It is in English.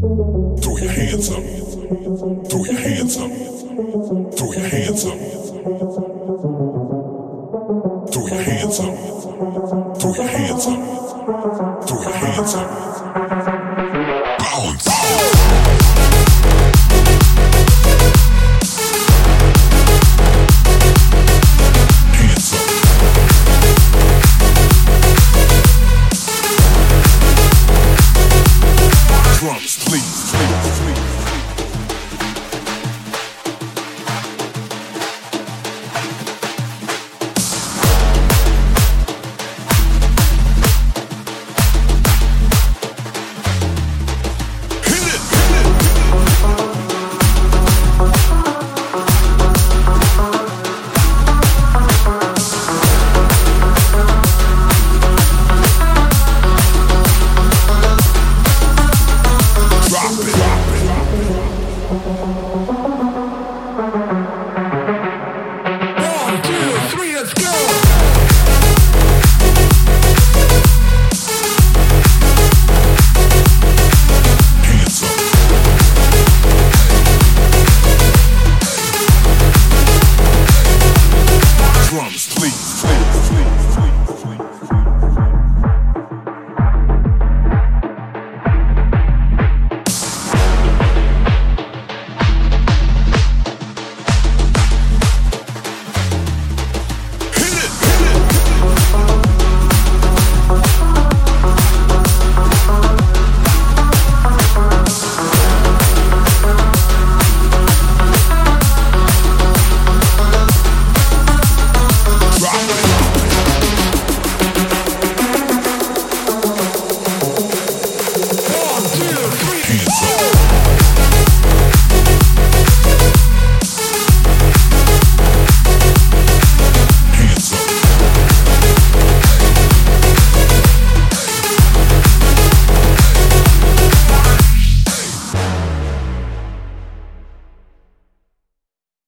Throw your hands up. Throw your hands up. Throw your hands up. Throw your hands up. Throw your hands up. Throw your hands up. Bounce. Drums, please, please, please.